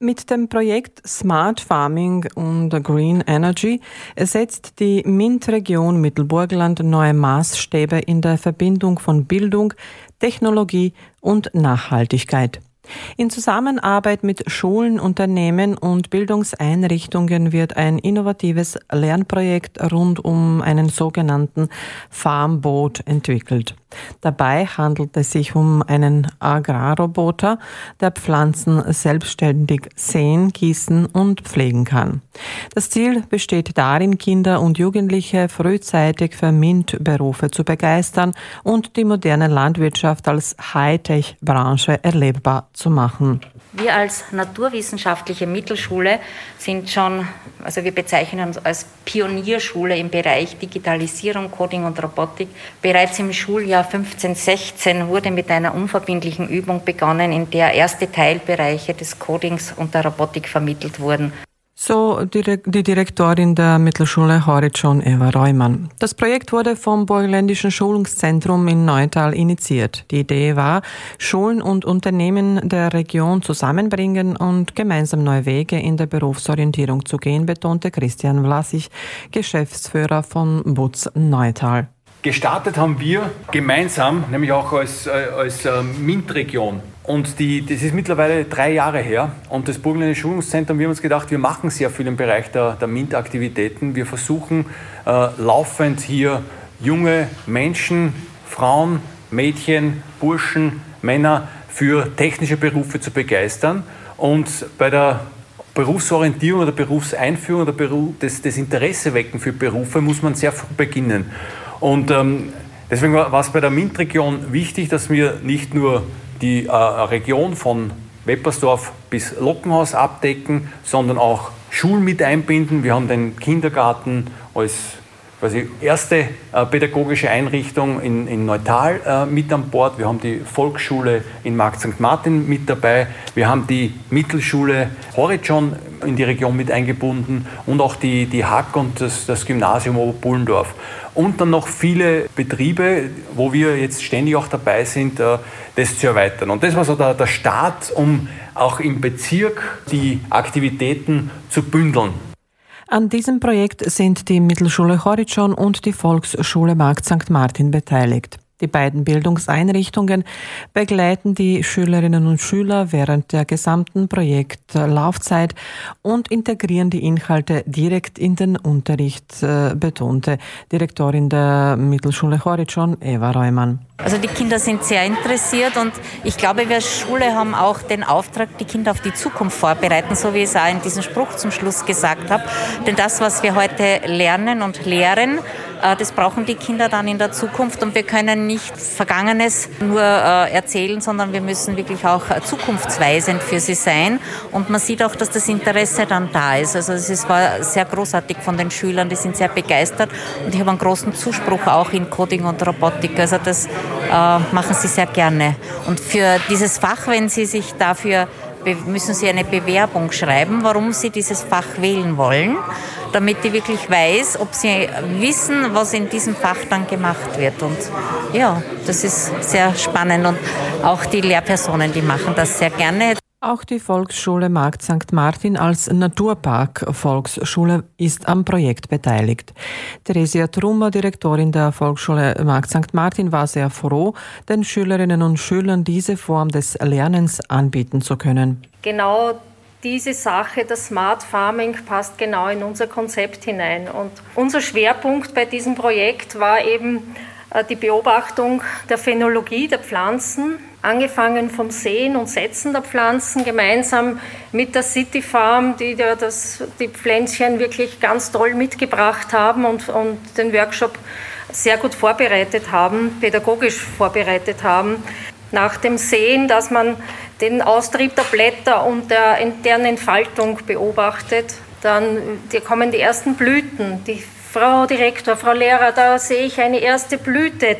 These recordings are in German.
Mit dem Projekt Smart Farming und Green Energy setzt die MINT-Region Mittelburgenland neue Maßstäbe in der Verbindung von Bildung, Technologie und Nachhaltigkeit. In Zusammenarbeit mit Schulen, Unternehmen und Bildungseinrichtungen wird ein innovatives Lernprojekt rund um einen sogenannten Farmbot entwickelt. Dabei handelt es sich um einen Agrarroboter, der Pflanzen selbstständig säen, gießen und pflegen kann. Das Ziel besteht darin, Kinder und Jugendliche frühzeitig für MINT-Berufe zu begeistern und die moderne Landwirtschaft als Hightech-Branche erlebbar zu machen. Wir als naturwissenschaftliche Mittelschule wir bezeichnen uns als Pionierschule im Bereich Digitalisierung, Coding und Robotik. Bereits im Schuljahr 15/16 wurde mit einer unverbindlichen Übung begonnen, in der erste Teilbereiche des Codings und der Robotik vermittelt wurden. So die Direktorin der Mittelschule Horizon, Eva Reumann. Das Projekt wurde vom Burgenländischen Schulungszentrum in Neutal initiiert. Die Idee war, Schulen und Unternehmen der Region zusammenbringen und gemeinsam neue Wege in der Berufsorientierung zu gehen, betonte Christian Vlasich, Geschäftsführer von BUZ Neutal. Gestartet haben wir gemeinsam, nämlich auch als MINT-Region. Und das ist mittlerweile 3 Jahre her. Und das Burgenländische Schulungszentrum, wir haben uns gedacht, wir machen sehr viel im Bereich der MINT-Aktivitäten. Wir versuchen laufend hier junge Menschen, Frauen, Mädchen, Burschen, Männer für technische Berufe zu begeistern. Und bei der Berufsorientierung oder Berufseinführung oder das Interesse wecken für Berufe muss man sehr früh beginnen. Und deswegen war es bei der MINT-Region wichtig, dass wir nicht nur die Region von Weppersdorf bis Lockenhaus abdecken, sondern auch Schulen mit einbinden. Wir haben den Kindergarten als erste pädagogische Einrichtung in Neutal mit an Bord. Wir haben die Volksschule in Markt St. Martin mit dabei. Wir haben die Mittelschule Horizon in die Region mit eingebunden und auch die Hack und das Gymnasium Oberbullendorf. Und dann noch viele Betriebe, wo wir jetzt ständig auch dabei sind, das zu erweitern. Und das war so der Start, um auch im Bezirk die Aktivitäten zu bündeln. An diesem Projekt sind die Mittelschule Horizon und die Volksschule Markt St. Martin beteiligt. Die beiden Bildungseinrichtungen begleiten die Schülerinnen und Schüler während der gesamten Projektlaufzeit und integrieren die Inhalte direkt in den Unterricht, betonte Direktorin der Mittelschule Horizon, Eva Reumann. Also die Kinder sind sehr interessiert und ich glaube, wir als Schule haben auch den Auftrag, die Kinder auf die Zukunft vorbereiten, so wie ich es auch in diesem Spruch zum Schluss gesagt habe. Denn das, was wir heute lernen und lehren, das brauchen die Kinder dann in der Zukunft und wir können nicht Vergangenes nur erzählen, sondern wir müssen wirklich auch zukunftsweisend für sie sein und man sieht auch, dass das Interesse dann da ist. Also es war sehr großartig von den Schülern, die sind sehr begeistert und ich habe einen großen Zuspruch auch in Coding und Robotik. Also das machen sie sehr gerne. Und für dieses Fach, wenn sie sich dafür müssen Sie eine Bewerbung schreiben, warum Sie dieses Fach wählen wollen, damit die wirklich weiß, ob sie wissen, was in diesem Fach dann gemacht wird. Und ja, das ist sehr spannend und auch die Lehrpersonen, die machen das sehr gerne. Auch die Volksschule Markt St. Martin als Naturpark-Volksschule ist am Projekt beteiligt. Theresia Trummer, Direktorin der Volksschule Markt St. Martin, war sehr froh, den Schülerinnen und Schülern diese Form des Lernens anbieten zu können. Genau diese Sache, das Smart Farming, passt genau in unser Konzept hinein. Und unser Schwerpunkt bei diesem Projekt war eben die Beobachtung der Phänologie der Pflanzen, angefangen vom Säen und Setzen der Pflanzen, gemeinsam mit der City Farm, die die Pflänzchen wirklich ganz toll mitgebracht haben und den Workshop sehr gut vorbereitet haben, pädagogisch vorbereitet haben. Nach dem Säen, dass man den Austrieb der Blätter und deren Entfaltung beobachtet, dann kommen die ersten Blüten. Die Frau Direktor, Frau Lehrer, da sehe ich eine erste Blüte,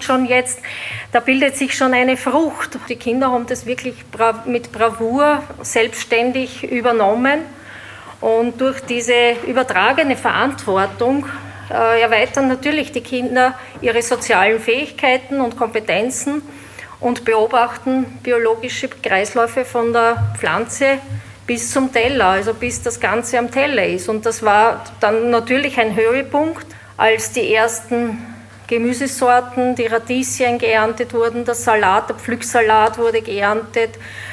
da bildet sich schon eine Frucht. Die Kinder haben das wirklich mit Bravour selbstständig übernommen und durch diese übertragene Verantwortung erweitern natürlich die Kinder ihre sozialen Fähigkeiten und Kompetenzen und beobachten biologische Kreisläufe von der Pflanze bis zum Teller, also bis das Ganze am Teller ist. Und das war dann natürlich ein Höhepunkt, als die ersten Gemüsesorten, die Radieschen geerntet wurden, der Pflücksalat wurde geerntet,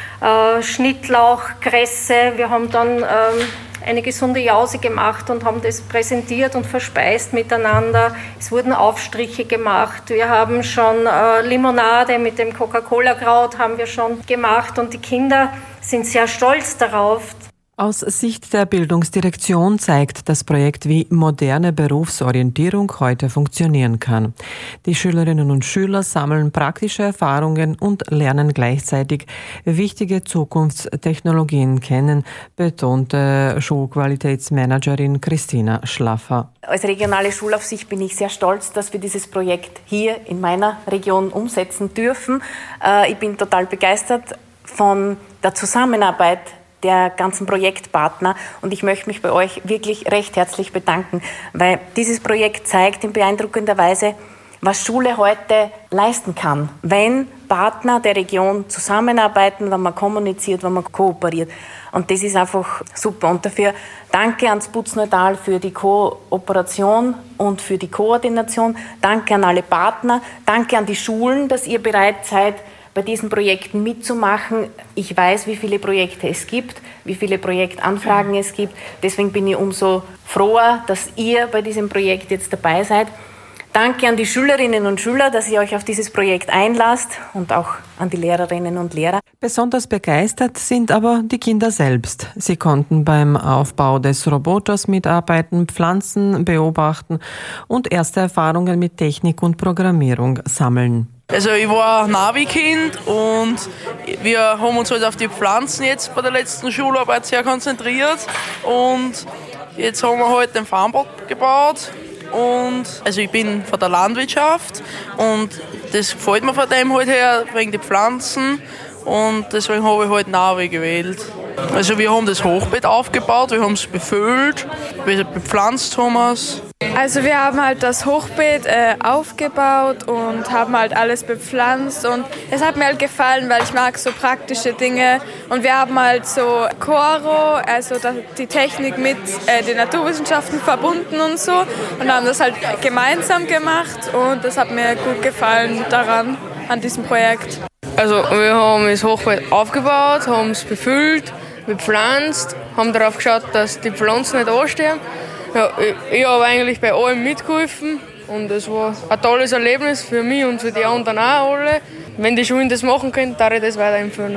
Schnittlauch, Kresse. Wir haben dann eine gesunde Jause gemacht und haben das präsentiert und verspeist miteinander. Es wurden Aufstriche gemacht. Wir haben schon Limonade mit dem Coca-Cola-Kraut haben wir schon gemacht und die Kinder sind sehr stolz darauf. Aus Sicht der Bildungsdirektion zeigt das Projekt, wie moderne Berufsorientierung heute funktionieren kann. Die Schülerinnen und Schüler sammeln praktische Erfahrungen und lernen gleichzeitig wichtige Zukunftstechnologien kennen, betonte Schulqualitätsmanagerin Christina Schlaffer. Als regionale Schulaufsicht bin ich sehr stolz, dass wir dieses Projekt hier in meiner Region umsetzen dürfen. Ich bin total begeistert von der Zusammenarbeit der ganzen Projektpartner und ich möchte mich bei euch wirklich recht herzlich bedanken, weil dieses Projekt zeigt in beeindruckender Weise, was Schule heute leisten kann, wenn Partner der Region zusammenarbeiten, wenn man kommuniziert, wenn man kooperiert. Und das ist einfach super. Und dafür danke ans Butzneutal für die Kooperation und für die Koordination. Danke an alle Partner. Danke an die Schulen, dass ihr bereit seid, bei diesen Projekten mitzumachen. Ich weiß, wie viele Projekte es gibt, wie viele Projektanfragen es gibt. Deswegen bin ich umso froher, dass ihr bei diesem Projekt jetzt dabei seid. Danke an die Schülerinnen und Schüler, dass ihr euch auf dieses Projekt einlasst und auch an die Lehrerinnen und Lehrer. Besonders begeistert sind aber die Kinder selbst. Sie konnten beim Aufbau des Roboters mitarbeiten, Pflanzen beobachten und erste Erfahrungen mit Technik und Programmierung sammeln. Also ich war Navi-Kind und wir haben uns halt auf die Pflanzen jetzt bei der letzten Schularbeit sehr konzentriert und jetzt haben wir halt den Farmbot gebaut und also ich bin von der Landwirtschaft und das gefällt mir von dem halt her wegen den Pflanzen und deswegen habe ich halt Navi gewählt. Also wir haben das Hochbeet aufgebaut, wir haben es befüllt, bepflanzt haben wir es. Also wir haben halt das Hochbeet aufgebaut und haben halt alles bepflanzt und es hat mir halt gefallen, weil ich mag so praktische Dinge und wir haben halt so Coro, also die Technik mit den Naturwissenschaften verbunden und so und haben das halt gemeinsam gemacht und das hat mir gut gefallen daran, an diesem Projekt. Also wir haben das Hochbeet aufgebaut, haben es befüllt, bepflanzt, haben darauf geschaut, dass die Pflanzen nicht anstehen. Ja, ich habe eigentlich bei allem mitgeholfen und es war ein tolles Erlebnis für mich und für die anderen auch alle. Wenn die Schulen das machen können, darf ich das weiterempfehlen.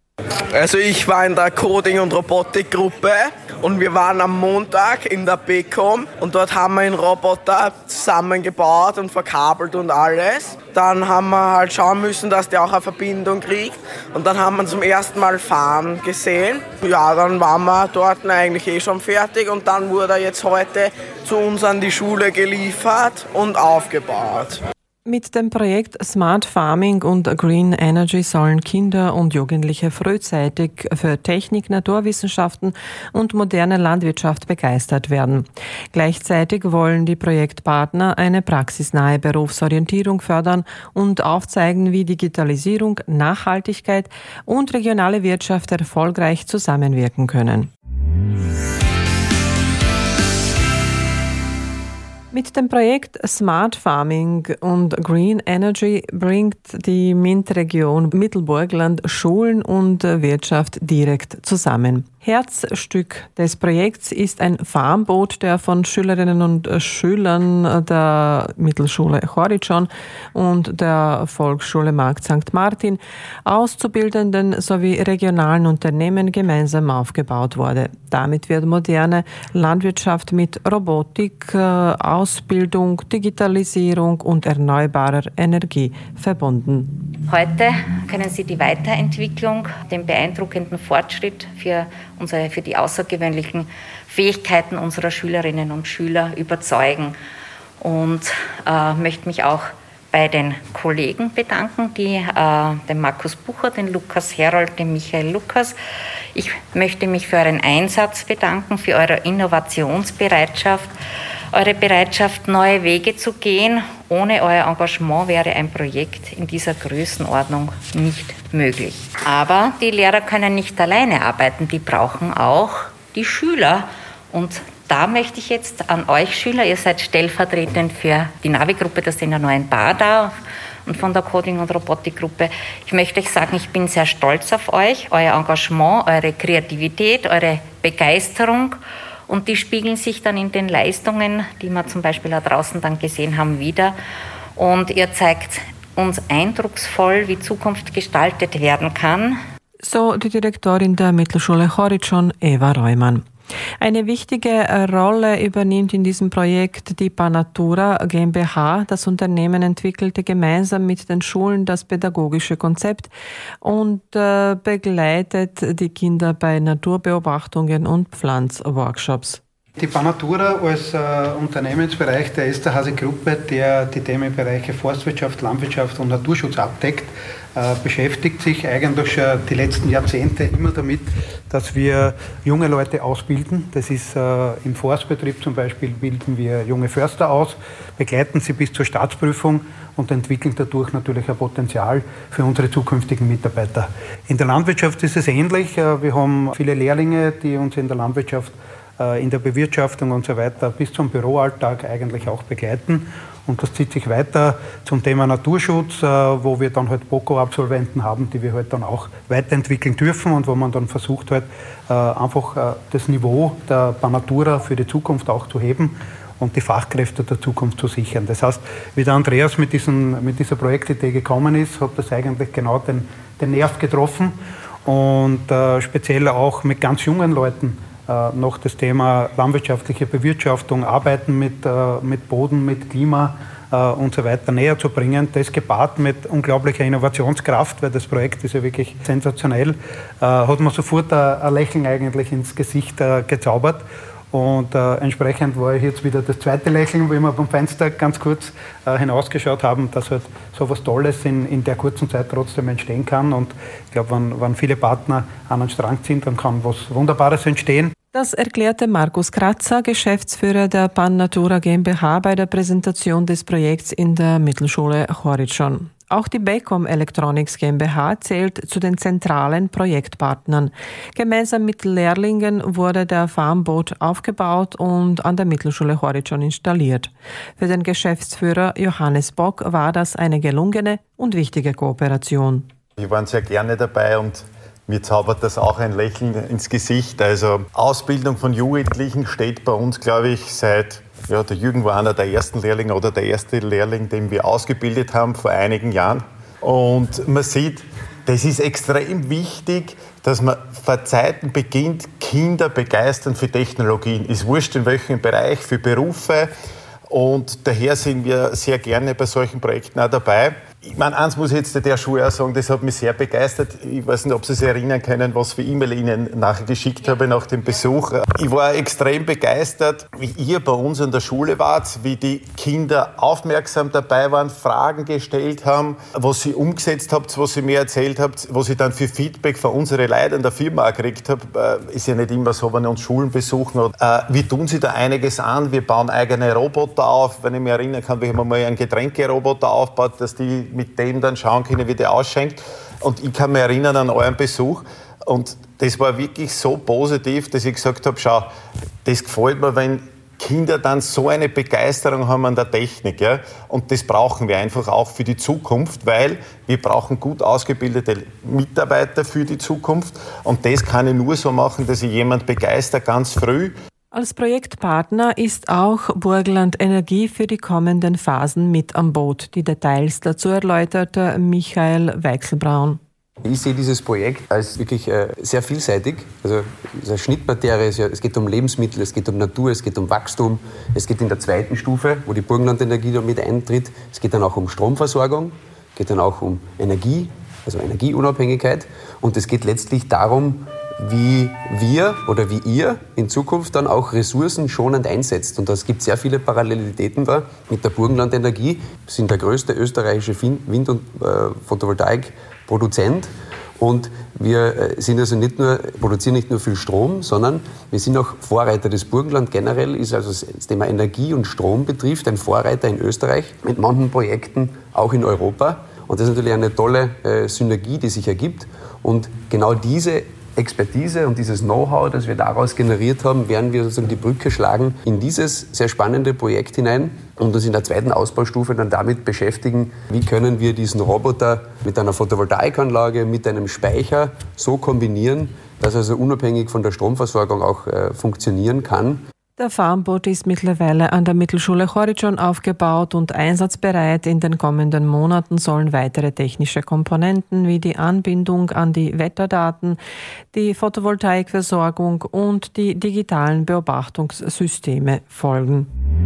Also ich war in der Coding- und Robotikgruppe und wir waren am Montag in der BCom und dort haben wir einen Roboter zusammengebaut und verkabelt und alles. Dann haben wir halt schauen müssen, dass der auch eine Verbindung kriegt und dann haben wir zum ersten Mal fahren gesehen. Ja, dann waren wir dort eigentlich schon fertig und dann wurde er jetzt heute zu uns an die Schule geliefert und aufgebaut. Mit dem Projekt Smart Farming und Green Energy sollen Kinder und Jugendliche frühzeitig für Technik, Naturwissenschaften und moderne Landwirtschaft begeistert werden. Gleichzeitig wollen die Projektpartner eine praxisnahe Berufsorientierung fördern und aufzeigen, wie Digitalisierung, Nachhaltigkeit und regionale Wirtschaft erfolgreich zusammenwirken können. Mit dem Projekt Smart Farming und Green Energy bringt die MINT-Region Mittelburgland Schulen und Wirtschaft direkt zusammen. Herzstück des Projekts ist ein Farmboot, der von Schülerinnen und Schülern der Mittelschule Horizon und der Volksschule Markt St. Martin, Auszubildenden sowie regionalen Unternehmen gemeinsam aufgebaut wurde. Damit wird moderne Landwirtschaft mit Robotik, Ausbildung, Digitalisierung und erneuerbarer Energie verbunden. Heute können Sie die Weiterentwicklung, den beeindruckenden Fortschritt für die außergewöhnlichen Fähigkeiten unserer Schülerinnen und Schüler überzeugen. Und möchte mich auch bei den Kollegen bedanken, den Markus Bucher, den Lukas Herold, den Michael Lukas. Ich möchte mich für euren Einsatz bedanken, für eure Innovationsbereitschaft eure Bereitschaft, neue Wege zu gehen. Ohne euer Engagement wäre ein Projekt in dieser Größenordnung nicht möglich. Aber die Lehrer können nicht alleine arbeiten, die brauchen auch die Schüler. Und da möchte ich jetzt an euch Schüler, ihr seid stellvertretend für die Navi-Gruppe, das ist in der Neuen Bar da, und von der Coding- und Robotikgruppe. Ich möchte euch sagen, ich bin sehr stolz auf euch, euer Engagement, eure Kreativität, eure Begeisterung. Und die spiegeln sich dann in den Leistungen, die wir zum Beispiel da draußen dann gesehen haben, wieder. Und ihr zeigt uns eindrucksvoll, wie Zukunft gestaltet werden kann. So die Direktorin der Mittelschule Horizon, Eva Reumann. Eine wichtige Rolle übernimmt in diesem Projekt die Panatura GmbH. Das Unternehmen entwickelte gemeinsam mit den Schulen das pädagogische Konzept und begleitet die Kinder bei Naturbeobachtungen und Pflanzworkshops. Die Panatura als Unternehmensbereich der Esterhazy-Gruppe, der die Themenbereiche Forstwirtschaft, Landwirtschaft und Naturschutz abdeckt, beschäftigt sich eigentlich schon die letzten Jahrzehnte immer damit, dass wir junge Leute ausbilden. Das ist im Forstbetrieb zum Beispiel, bilden wir junge Förster aus, begleiten sie bis zur Staatsprüfung und entwickeln dadurch natürlich ein Potenzial für unsere zukünftigen Mitarbeiter. In der Landwirtschaft ist es ähnlich. Wir haben viele Lehrlinge, die uns in der Landwirtschaft, in der Bewirtschaftung und so weiter bis zum Büroalltag eigentlich auch begleiten. Und das zieht sich weiter zum Thema Naturschutz, wo wir dann halt BOKO-Absolventen haben, die wir halt dann auch weiterentwickeln dürfen und wo man dann versucht halt einfach das Niveau der Panatura für die Zukunft auch zu heben und die Fachkräfte der Zukunft zu sichern. Das heißt, wie der Andreas mit dieser Projektidee gekommen ist, hat das eigentlich genau den Nerv getroffen und speziell auch mit ganz jungen Leuten noch das Thema landwirtschaftliche Bewirtschaftung, Arbeiten mit Boden, mit Klima und so weiter näher zu bringen. Das gepaart mit unglaublicher Innovationskraft, weil das Projekt ist ja wirklich sensationell, hat man sofort ein Lächeln eigentlich ins Gesicht gezaubert. Und entsprechend war jetzt wieder das zweite Lächeln, wo wir beim Fenster ganz kurz hinausgeschaut haben, dass halt so etwas Tolles in der kurzen Zeit trotzdem entstehen kann. Und ich glaube, wenn viele Partner an den Strang ziehen, dann kann was Wunderbares entstehen. Das erklärte Markus Kratzer, Geschäftsführer der Panatura GmbH, bei der Präsentation des Projekts in der Mittelschule Horizon. Auch die Becom Electronics GmbH zählt zu den zentralen Projektpartnern. Gemeinsam mit Lehrlingen wurde der Farmboot aufgebaut und an der Mittelschule Horizon installiert. Für den Geschäftsführer Johannes Bock war das eine gelungene und wichtige Kooperation. Wir waren sehr gerne dabei und mir zaubert das auch ein Lächeln ins Gesicht. Also Ausbildung von Jugendlichen steht bei uns, glaube ich, seit, der Jürgen war einer der ersten Lehrlinge oder der erste Lehrling, den wir ausgebildet haben vor einigen Jahren. Und man sieht, das ist extrem wichtig, dass man vor Zeiten beginnt, Kinder begeistern für Technologien. Ist wurscht in welchem Bereich, für Berufe. Und daher sind wir sehr gerne bei solchen Projekten auch dabei. Ich meine, eins muss jetzt der Schule auch sagen, das hat mich sehr begeistert. Ich weiß nicht, ob Sie sich erinnern können, was für E-Mail ich Ihnen nachher geschickt habe nach dem Besuch. Ich war extrem begeistert, wie ihr bei uns in der Schule wart, wie die Kinder aufmerksam dabei waren, Fragen gestellt haben, was sie umgesetzt habt, was sie mir erzählt habt, was ich dann für Feedback von unseren Leuten in der Firma auch gekriegt habe. Ist ja nicht immer so, wenn wir uns Schulen besuchen. Wir tun sie da einiges an. Wir bauen eigene Roboter auf. Wenn ich mich erinnern kann, wir haben mal einen Getränkeroboter aufgebaut, dass die mit dem dann schauen können, wie der ausschenkt. Und ich kann mich erinnern an euren Besuch. Und das war wirklich so positiv, dass ich gesagt habe, schau, das gefällt mir, wenn Kinder dann so eine Begeisterung haben an der Technik. Ja? Und das brauchen wir einfach auch für die Zukunft, weil wir brauchen gut ausgebildete Mitarbeiter für die Zukunft. Und das kann ich nur so machen, dass ich jemand begeistert ganz früh. Als Projektpartner ist auch Burgenland Energie für die kommenden Phasen mit an Boot. Die Details dazu erläuterte Michael Weichselbraun. Ich sehe dieses Projekt als wirklich sehr vielseitig. Also es ist eine Schnittmaterie, es geht um Lebensmittel, es geht um Natur, es geht um Wachstum. Es geht in der zweiten Stufe, wo die Burgenland Energie da mit eintritt. Es geht dann auch um Stromversorgung, es geht dann auch um Energie, also Energieunabhängigkeit. Und es geht letztlich darum, wie wir oder wie ihr in Zukunft dann auch Ressourcen schonend einsetzt. Und es gibt sehr viele Parallelitäten da mit der Burgenland Energie. Wir sind der größte österreichische Wind- und Photovoltaikproduzent Und wir produzieren nicht nur viel Strom, sondern wir sind auch Vorreiter. Das Burgenland generell ist, also das Thema Energie und Strom betrifft, ein Vorreiter in Österreich mit manchen Projekten auch in Europa. Und das ist natürlich eine tolle Synergie, die sich ergibt. Und genau diese Expertise und dieses Know-how, das wir daraus generiert haben, werden wir sozusagen die Brücke schlagen in dieses sehr spannende Projekt hinein und uns in der zweiten Ausbaustufe dann damit beschäftigen, wie können wir diesen Roboter mit einer Photovoltaikanlage, mit einem Speicher so kombinieren, dass er also unabhängig von der Stromversorgung auch funktionieren kann. Der Farmbot ist mittlerweile an der Mittelschule Horizon aufgebaut und einsatzbereit. In den kommenden Monaten sollen weitere technische Komponenten wie die Anbindung an die Wetterdaten, die Photovoltaikversorgung und die digitalen Beobachtungssysteme folgen.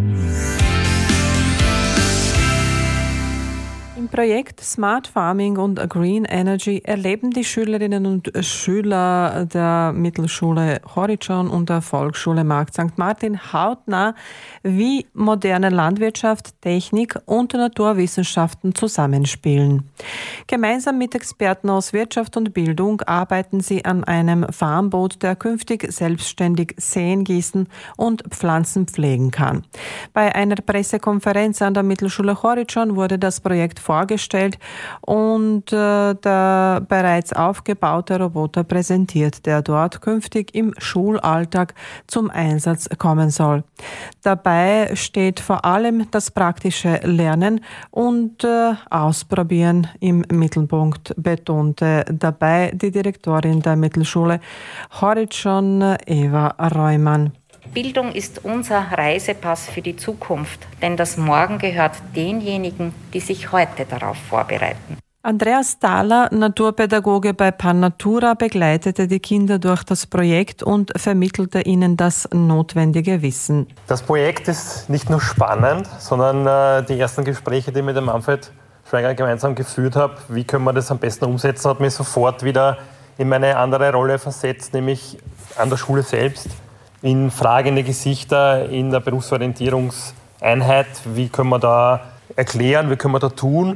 Im Projekt Smart Farming und Green Energy erleben die Schülerinnen und Schüler der Mittelschule Horizon und der Volksschule Markt St. Martin hautnah, wie moderne Landwirtschaft, Technik und Naturwissenschaften zusammenspielen. Gemeinsam mit Experten aus Wirtschaft und Bildung arbeiten sie an einem Farmbot, der künftig selbstständig säen, gießen und Pflanzen pflegen kann. Bei einer Pressekonferenz an der Mittelschule Horizon wurde das Projekt vorgestellt und der bereits aufgebaute Roboter präsentiert, der dort künftig im Schulalltag zum Einsatz kommen soll. Dabei steht vor allem das praktische Lernen und Ausprobieren im Mittelpunkt, betonte dabei die Direktorin der Mittelschule Horizon, Eva Reumann. Bildung ist unser Reisepass für die Zukunft, denn das Morgen gehört denjenigen, die sich heute darauf vorbereiten. Andreas Thaler, Naturpädagoge bei Pannatura, begleitete die Kinder durch das Projekt und vermittelte ihnen das notwendige Wissen. Das Projekt ist nicht nur spannend, sondern die ersten Gespräche, die ich mit dem Manfred Schweiger gemeinsam geführt habe, wie können wir das am besten umsetzen, hat mich sofort wieder in meine andere Rolle versetzt, nämlich an der Schule selbst. In fragende Gesichter in der Berufsorientierungseinheit, wie können wir da erklären, wie können wir da tun.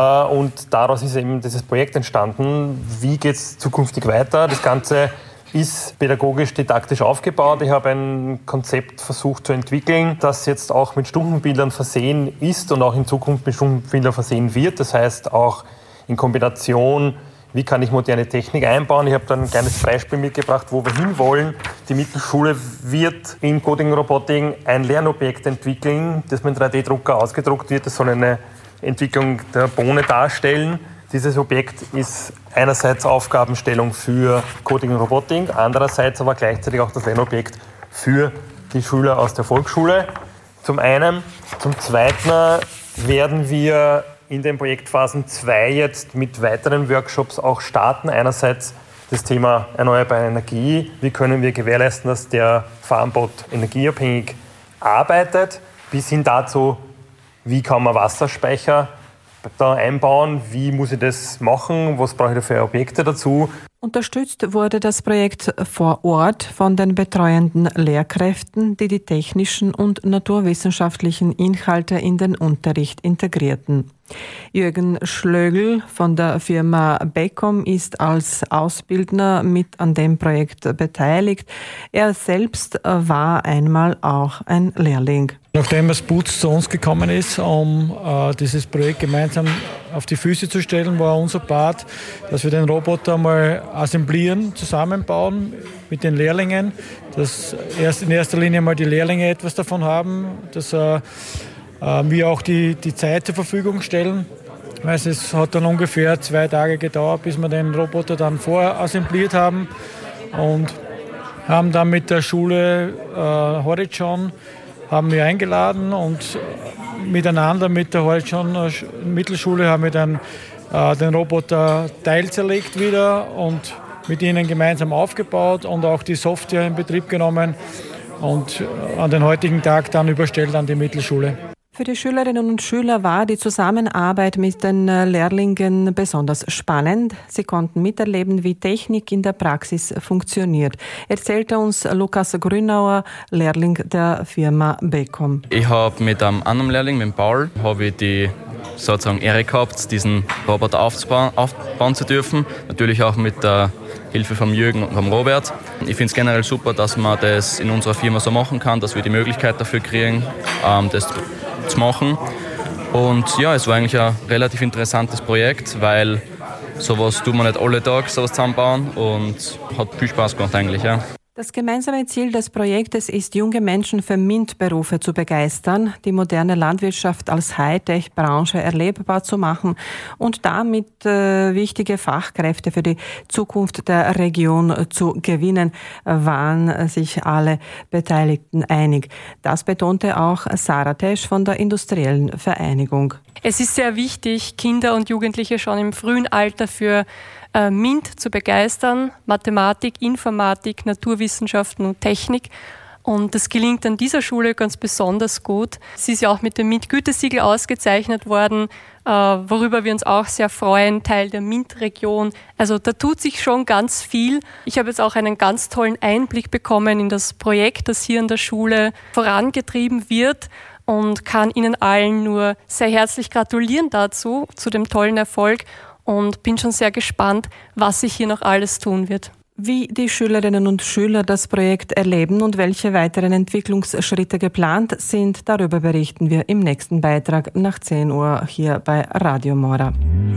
Und daraus ist eben dieses Projekt entstanden. Wie geht es zukünftig weiter? Das Ganze ist pädagogisch-didaktisch aufgebaut. Ich habe ein Konzept versucht zu entwickeln, das jetzt auch mit Stundenbildern versehen ist und auch in Zukunft mit Stundenbildern versehen wird. Das heißt auch in Kombination, wie kann ich moderne Technik einbauen? Ich habe da ein kleines Beispiel mitgebracht, wo wir hinwollen. Die Mittelschule wird in Coding und Robotik ein Lernobjekt entwickeln, das mit einem 3D-Drucker ausgedruckt wird. Das soll eine Entwicklung der Bohne darstellen. Dieses Objekt ist einerseits Aufgabenstellung für Coding und Robotik, andererseits aber gleichzeitig auch das Lernobjekt für die Schüler aus der Volksschule. Zum einen. Zum Zweiten werden wir in den Projektphasen 2 jetzt mit weiteren Workshops auch starten. Einerseits das Thema erneuerbare Energie. Wie können wir gewährleisten, dass der Farmbot energieabhängig arbeitet? Bis hin dazu, wie kann man Wasserspeicher da einbauen? Wie muss ich das machen? Was brauche ich da für Objekte dazu? Unterstützt wurde das Projekt vor Ort von den betreuenden Lehrkräften, die die technischen und naturwissenschaftlichen Inhalte in den Unterricht integrierten. Jürgen Schlögl von der Firma Becom ist als Ausbildner mit an dem Projekt beteiligt. Er selbst war einmal auch ein Lehrling. Nachdem das Boots zu uns gekommen ist, um dieses Projekt gemeinsam auf die Füße zu stellen, war unser Part, dass wir den Roboter mal assemblieren, zusammenbauen mit den Lehrlingen, dass in erster Linie mal die Lehrlinge etwas davon haben, dass wir auch die Zeit zur Verfügung stellen. Also es hat dann ungefähr 2 Tage gedauert, bis wir den Roboter dann vorassembliert haben und haben dann mit der Schule Horizon haben wir eingeladen und miteinander mit der Horizon Mittelschule haben wir dann den Roboter teilzerlegt wieder und mit ihnen gemeinsam aufgebaut und auch die Software in Betrieb genommen und an den heutigen Tag dann überstellt an die Mittelschule. Für die Schülerinnen und Schüler war die Zusammenarbeit mit den Lehrlingen besonders spannend. Sie konnten miterleben, wie Technik in der Praxis funktioniert, erzählte uns Lukas Grünauer, Lehrling der Firma Becom. Ich habe mit einem anderen Lehrling, mit dem Paul, die sozusagen Ehre gehabt, diesen Roboter aufbauen zu dürfen. Natürlich auch mit der Hilfe vom Jürgen und vom Robert. Ich finde es generell super, dass man das in unserer Firma so machen kann, dass wir die Möglichkeit dafür kriegen, das zu machen. Und ja, es war eigentlich ein relativ interessantes Projekt, weil sowas tut man nicht alle Tage, sowas zusammenbauen, und hat viel Spaß gemacht eigentlich, ja. Das gemeinsame Ziel des Projektes ist, junge Menschen für MINT-Berufe zu begeistern, die moderne Landwirtschaft als Hightech-Branche erlebbar zu machen und damit wichtige Fachkräfte für die Zukunft der Region zu gewinnen, waren sich alle Beteiligten einig. Das betonte auch Sarah Tesch von der Industriellen Vereinigung. Es ist sehr wichtig, Kinder und Jugendliche schon im frühen Alter für MINT zu begeistern, Mathematik, Informatik, Naturwissenschaften und Technik. Und das gelingt an dieser Schule ganz besonders gut. Sie ist ja auch mit dem MINT-Gütesiegel ausgezeichnet worden, worüber wir uns auch sehr freuen, Teil der MINT-Region. Also da tut sich schon ganz viel. Ich habe jetzt auch einen ganz tollen Einblick bekommen in das Projekt, das hier an der Schule vorangetrieben wird, und kann Ihnen allen nur sehr herzlich gratulieren dazu, zu dem tollen Erfolg. Und bin schon sehr gespannt, was sich hier noch alles tun wird. Wie die Schülerinnen und Schüler das Projekt erleben und welche weiteren Entwicklungsschritte geplant sind, darüber berichten wir im nächsten Beitrag nach 10 Uhr hier bei Radio Mora.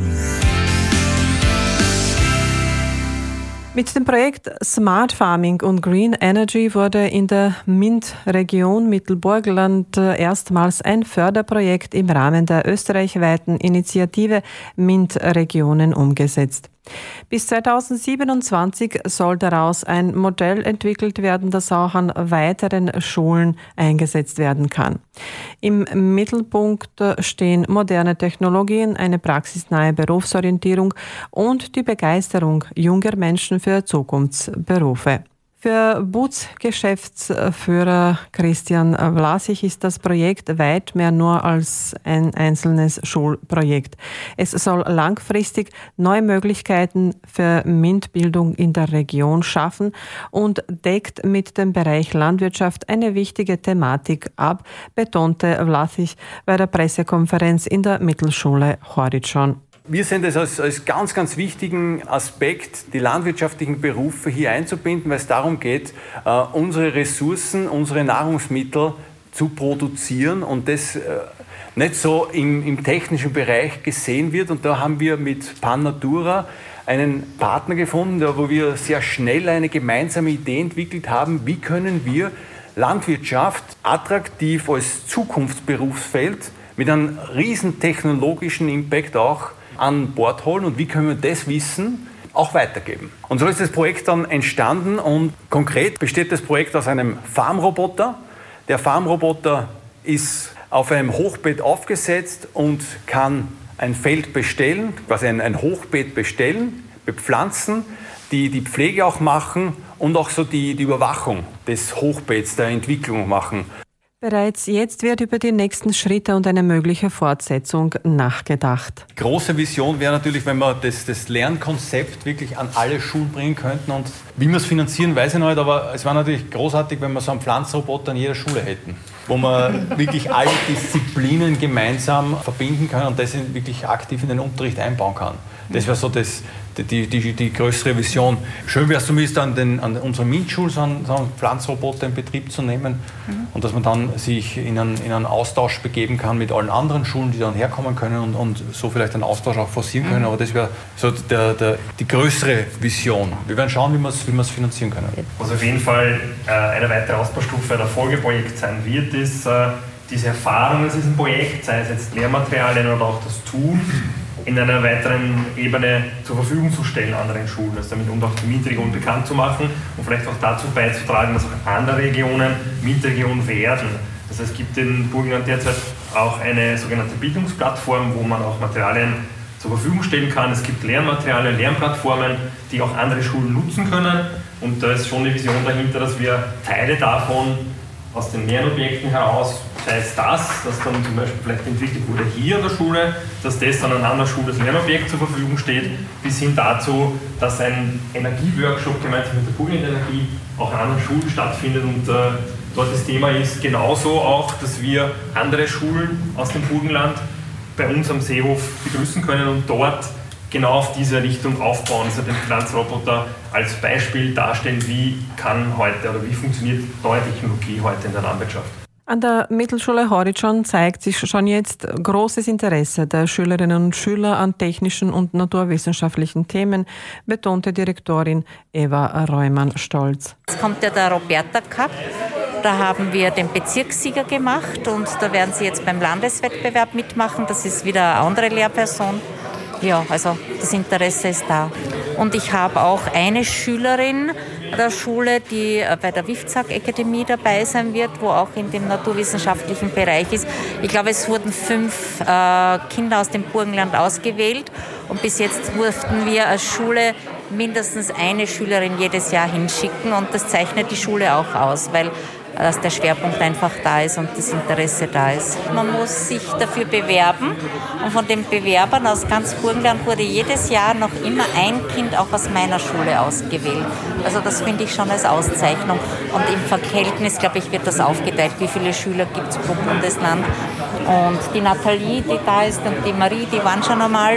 Mit dem Projekt Smart Farming und Green Energy wurde in der MINT-Region Mittelburgenland erstmals ein Förderprojekt im Rahmen der österreichweiten Initiative MINT-Regionen umgesetzt. Bis 2027 soll daraus ein Modell entwickelt werden, das auch an weiteren Schulen eingesetzt werden kann. Im Mittelpunkt stehen moderne Technologien, eine praxisnahe Berufsorientierung und die Begeisterung junger Menschen für Zukunftsberufe. Für BUZ-Geschäftsführer Christian Vlasich ist das Projekt weit mehr nur als ein einzelnes Schulprojekt. Es soll langfristig neue Möglichkeiten für MINT-Bildung in der Region schaffen und deckt mit dem Bereich Landwirtschaft eine wichtige Thematik ab, betonte Vlasich bei der Pressekonferenz in der Mittelschule Horizon. Wir sehen das als ganz, ganz wichtigen Aspekt, die landwirtschaftlichen Berufe hier einzubinden, weil es darum geht, unsere Ressourcen, unsere Nahrungsmittel zu produzieren und das nicht so im technischen Bereich gesehen wird. Und da haben wir mit Pan Natura einen Partner gefunden, wo wir sehr schnell eine gemeinsame Idee entwickelt haben, wie können wir Landwirtschaft attraktiv als Zukunftsberufsfeld mit einem riesen technologischen Impact auch an Bord holen und wie können wir das Wissen auch weitergeben. Und so ist das Projekt dann entstanden und konkret besteht das Projekt aus einem Farmroboter. Der Farmroboter ist auf einem Hochbeet aufgesetzt und kann ein Feld bestellen, quasi ein Hochbeet bestellen, bepflanzen, die Pflege auch machen und auch so die Überwachung des Hochbeets, der Entwicklung machen. Bereits jetzt wird über die nächsten Schritte und eine mögliche Fortsetzung nachgedacht. Die große Vision wäre natürlich, wenn wir das Lernkonzept wirklich an alle Schulen bringen könnten. Und wie wir es finanzieren, weiß ich noch nicht, aber es wäre natürlich großartig, wenn wir so einen Pflanzroboter in jeder Schule hätten, wo man wirklich alle Disziplinen gemeinsam verbinden kann und das wirklich aktiv in den Unterricht einbauen kann. Das wäre so die größere Vision. Schön wäre es zumindest an unserer MINT-Schule so einen Pflanzroboter in Betrieb zu nehmen und dass man dann sich in einen Austausch begeben kann mit allen anderen Schulen, die dann herkommen können und so vielleicht einen Austausch auch forcieren können. Aber das wäre so die größere Vision. Wir werden schauen, wie wir es finanzieren können. Was auf jeden Fall eine weitere Ausbaustufe der Folgeprojekt sein wird, ist diese Erfahrung aus diesem Projekt, sei es jetzt Lehrmaterialien oder auch das Tun, in einer weiteren Ebene zur Verfügung zu stellen anderen Schulen, also damit und auch die MINT-Region bekannt zu machen und vielleicht auch dazu beizutragen, dass auch andere Regionen MINT-Region werden. Das heißt, es gibt in Burgenland derzeit auch eine sogenannte Bildungsplattform, wo man auch Materialien zur Verfügung stellen kann. Es gibt Lernmaterialien, Lernplattformen, die auch andere Schulen nutzen können und da ist schon die Vision dahinter, dass wir Teile davon aus den Lernobjekten heraus, sei es das dann zum Beispiel vielleicht entwickelt wurde hier an der Schule, dass das dann an einer anderen Schule als Lernobjekt zur Verfügung steht, bis hin dazu, dass ein Energieworkshop gemeinsam mit der Burgenland Energie auch an anderen Schulen stattfindet und dort das Thema ist genauso auch, dass wir andere Schulen aus dem Burgenland bei uns am Seehof begrüßen können und dort genau auf diese Richtung aufbauen, also den Pflanzroboter als Beispiel darstellen, wie kann heute oder wie funktioniert neue Technologie heute in der Landwirtschaft. An der Mittelschule Horizon zeigt sich schon jetzt großes Interesse der Schülerinnen und Schüler an technischen und naturwissenschaftlichen Themen, betonte Direktorin Eva Reumann-Stolz. Jetzt kommt ja der Roberta Cup. Da haben wir den Bezirkssieger gemacht und da werden sie jetzt beim Landeswettbewerb mitmachen. Das ist wieder eine andere Lehrperson. Ja, also das Interesse ist da. Und ich habe auch eine Schülerin der Schule, die bei der WIFZAG-Akademie dabei sein wird, wo auch in dem naturwissenschaftlichen Bereich ist. Ich glaube, es wurden 5 Kinder aus dem Burgenland ausgewählt und bis jetzt durften wir als Schule mindestens eine Schülerin jedes Jahr hinschicken und das zeichnet die Schule auch aus, weil dass der Schwerpunkt einfach da ist und das Interesse da ist. Man muss sich dafür bewerben und von den Bewerbern aus ganz Burgenland wurde jedes Jahr noch immer ein Kind auch aus meiner Schule ausgewählt. Also das finde ich schon als Auszeichnung und im Verhältnis, glaube ich, wird das aufgeteilt, wie viele Schüler gibt es pro Bundesland. Und die Nathalie, die da ist, und die Marie, die waren schon einmal,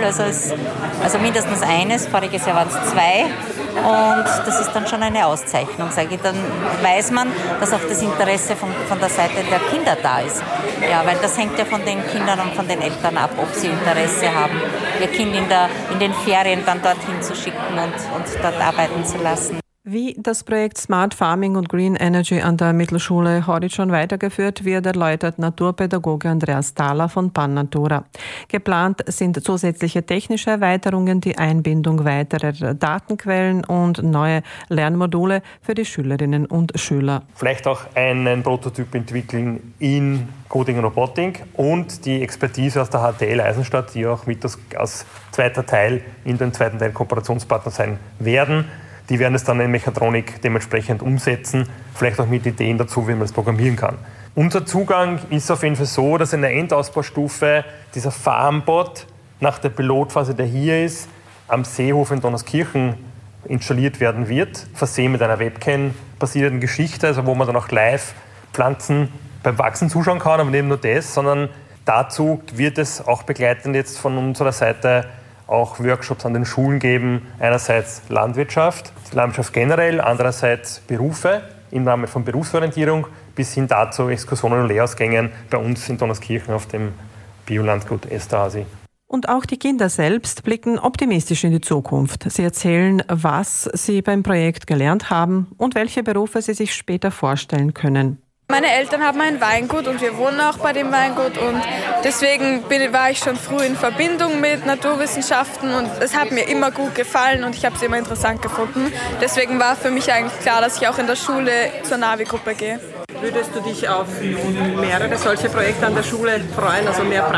also mindestens eines, voriges Jahr waren es 2. Und das ist dann schon eine Auszeichnung, sage ich. Dann weiß man, dass auch das Interesse von der Seite der Kinder da ist. Ja, weil das hängt ja von den Kindern und von den Eltern ab, ob sie Interesse haben, ihr Kind in den Ferien dann dorthin zu schicken und dort arbeiten zu lassen. Wie das Projekt Smart Farming und Green Energy an der Mittelschule Horizon weitergeführt wird, erläutert Naturpädagoge Andreas Thaler von PanNatura. Geplant sind zusätzliche technische Erweiterungen, die Einbindung weiterer Datenquellen und neue Lernmodule für die Schülerinnen und Schüler. Vielleicht auch einen Prototyp entwickeln in Coding und Robotik und die Expertise aus der HTL Eisenstadt, die auch mit als zweiter Teil in den zweiten Teil Kooperationspartner sein werden. Die werden es dann in Mechatronik dementsprechend umsetzen, vielleicht auch mit Ideen dazu, wie man das programmieren kann. Unser Zugang ist auf jeden Fall so, dass in der Endausbaustufe dieser Farmbot nach der Pilotphase, der hier ist, am Seehof in Donauskirchen installiert werden wird, versehen mit einer Webcam-basierten Geschichte, also wo man dann auch live Pflanzen beim Wachsen zuschauen kann, aber nicht nur das, sondern dazu wird es auch begleitend jetzt von unserer Seite auch Workshops an den Schulen geben, einerseits Landwirtschaft generell, andererseits Berufe im Rahmen von Berufsorientierung bis hin dazu Exkursionen und Lehrausgängen bei uns in Donauskirchen auf dem Biolandgut Esterhazy. Und auch die Kinder selbst blicken optimistisch in die Zukunft. Sie erzählen, was sie beim Projekt gelernt haben und welche Berufe sie sich später vorstellen können. Meine Eltern haben ein Weingut und wir wohnen auch bei dem Weingut und deswegen war ich schon früh in Verbindung mit Naturwissenschaften und es hat mir immer gut gefallen und ich habe es immer interessant gefunden. Deswegen war für mich eigentlich klar, dass ich auch in der Schule zur Navi-Gruppe gehe. Würdest du dich auf mehrere solche Projekte an der Schule freuen, also mehr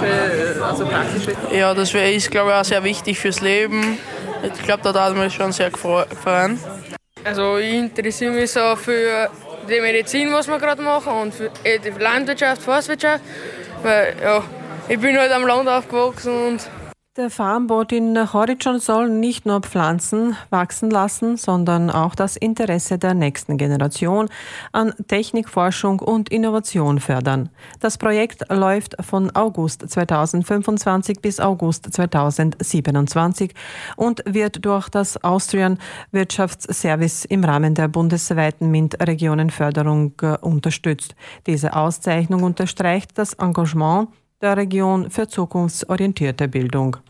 praktische? Ja, das ist, glaube ich, auch sehr wichtig fürs Leben. Ich glaube, da hat mich schon sehr gefreut. Also ich interessiere mich so für die Medizin, was wir gerade machen, und für die Landwirtschaft, Forstwirtschaft, weil ja, ich bin halt am Land aufgewachsen und der Farmbot in Horizon soll nicht nur Pflanzen wachsen lassen, sondern auch das Interesse der nächsten Generation an Technikforschung und Innovation fördern. Das Projekt läuft von August 2025 bis August 2027 und wird durch das Austrian Wirtschaftsservice im Rahmen der bundesweiten MINT-Regionenförderung unterstützt. Diese Auszeichnung unterstreicht das Engagement der Region für zukunftsorientierte Bildung.